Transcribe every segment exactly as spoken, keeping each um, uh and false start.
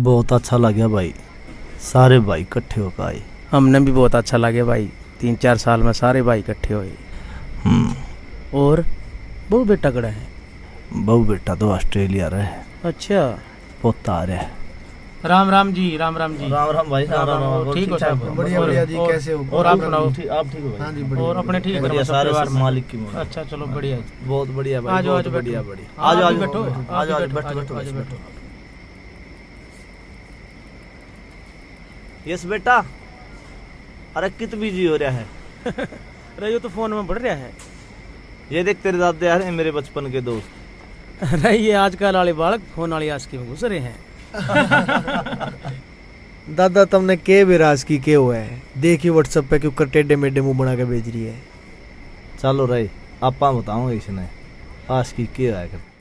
बहुत अच्छा लगा भाई, सारे भाई इकट्ठे होकर आए। हमने भी बहुत अच्छा लगे भाई, तीन चार साल में सारे भाई इकट्ठे हुए। और बहू बेटा कड़ा है? बहू बेटा तो ऑस्ट्रेलिया रहे। अच्छा, पोता आ रहा है। राम राम जी। राम राम जी। राम राम भाई। राम राम। ठीक हो साहब? बढ़िया बढ़िया जी, कैसे हो? और आप सुनाओ? आप ठीक हो भाई? हाँ जी बढ़िया। और अपने ठीक बढ़िया, सारे मालिक की मर्जी। अच्छा चलो बढ़िया, बहुत बढ़िया भाई। आज आज बढ़िया बढ़िया। आज आज आज आज बैठो, आज आज बैठो बैठो आज बैठो। यस बेटा, अरे कित बिजी हो रहा है? अरे ये तो फोन में बढ़ रहा है। ये देख तेरे दादे यार हैं मेरे बचपन के दोस्त। अरे ये आजकल वाले बालक फोन वाली आस्की में घुस रहे हैं। दादा तुमने के विराज की के हुआ है? देखिए व्हाट्सएप पे क्यों कर टेढ़े मेढ़े मुंह बना के भेज रही है। चलो रही आपा बताऊंगा इसने आज की क्या है कर।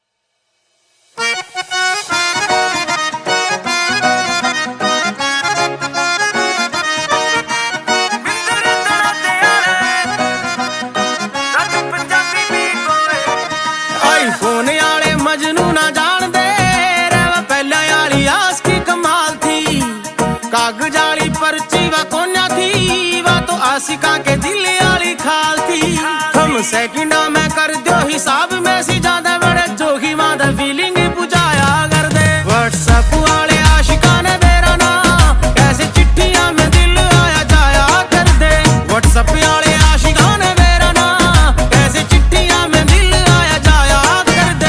आईफोन वाले मजनू ना जान दे रे पहले वाली आस की कमाल थी। कागज वाली पर्ची वा कोन्या थी, वा तो आशिका के दिल वाली खाल थी। हम सेकंडा में कर दो हिसाब में सी ज्यादा बड़े जोगी मादा फीलिंग बुझाया कर दे। व्हाट्सएप वाले आशिका ने मेरा ना कैसे चिट्ठियां में दिल आया जाया कर दे। व्हाट्सएप वाले आशिका ने मेरा ना कैसे चिट्ठियां में दिल आया जाया कर दे।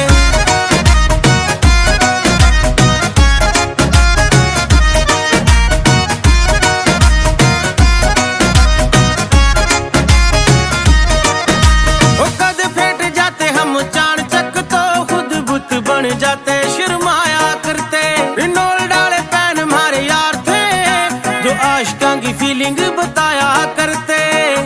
बन जाते शर्माया करते, रिनोल डाले पैन हमारे यार थे जो आशिका की फीलिंग बताया करते।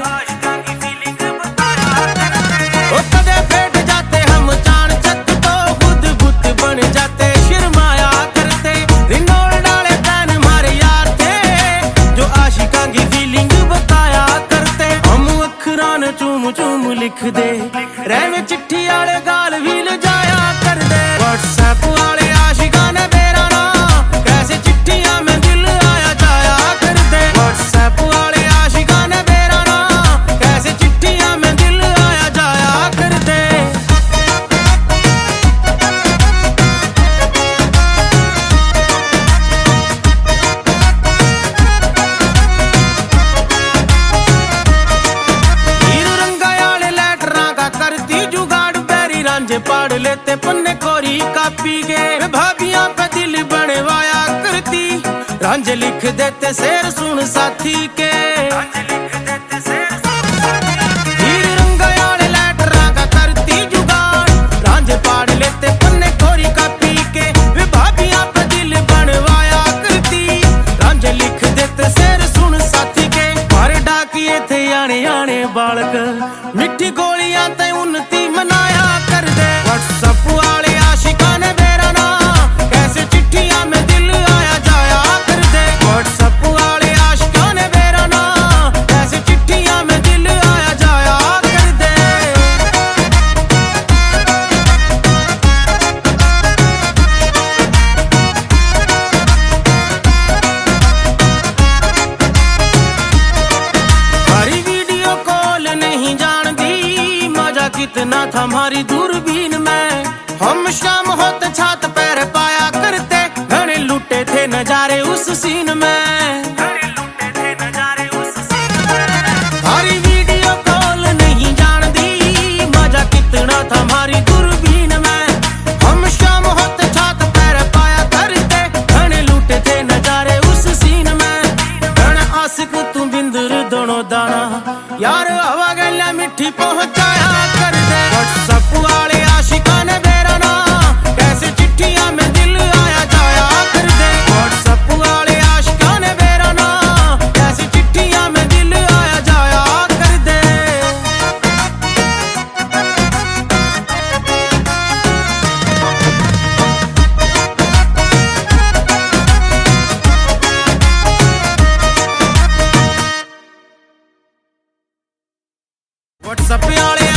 ओ कदे फेट जाते हम चाण चक तो खुद बुत बन जाते शर्माया करते। रिनोल डाले पैन हमारे यार थे जो आशिका की फीलिंग बताया करते। हम अखरां ने चूम चूम लिख दे रहवे चिट्ठी वाले गाल भी ल जाया कर दे। व्हाट्सएप वाले आशिका ने मेरा ना कैसे चिट्ठियां में दिल आया जाया कर दे। व्हाट्सएप वाले आशिका ने मेरा ना कैसे चिट्ठियां में दिल आया जाया कर दे। हीर रंगा वाले लेटरा का करती जुगाड़, पैरी रांझे पाड़ लेते पन्ने कोरी कापी के। भाभियां पे दिल बनवाया करती, रांझे लिख देते शेर सुन साथी के। हीर रंगा वाले लेटरा का करती जुगाड़, रांझे पाड़ लेते पन्ने कोरी कापी के। भाभियां पे दिल बनवाया करती, रांझे लिख देते शेर सुन साथी के। पर डाकिए थे आने आने बालक मिठी गोलियां ते उन्नति मनाया कर दे। व्हाट्सएप वाले आशिका ने मेरा ना कैसे चिट्ठियां में दिल आया जाया कर दे। व्हाट्सएप वाले आशिका ने मेरा ना कैसे चिट्ठियां में दिल आया जाया कर दे। हमारी वीडियो कॉल नहीं जानती मजा कितना था हमारी दूरबीन में। हम शाम होते छात पैर पाया करते, घने लुटे थे नजारे उस सीन में। हमारी वीडियो कॉल नहीं जानती मजा कितना था हमारी दूरबीन में। हम शाम होते छात पैर पाया करते, घने लुटे थे नजारे उस सीन में। घने आशिक तू बिंदर दोनों दाना यार हवा गला मिठी पहुंचाया कर दे। व्हाट्सएप वाले आशिका ने मेरा ना कैसे चिट्ठियां में दिल आया जाया कर दे। व्हाट्सएप वाले आशिका ने मेरा ना कैसे चिट्ठियां में दिल आया जाया कर दे। व्हाट्सएप वाले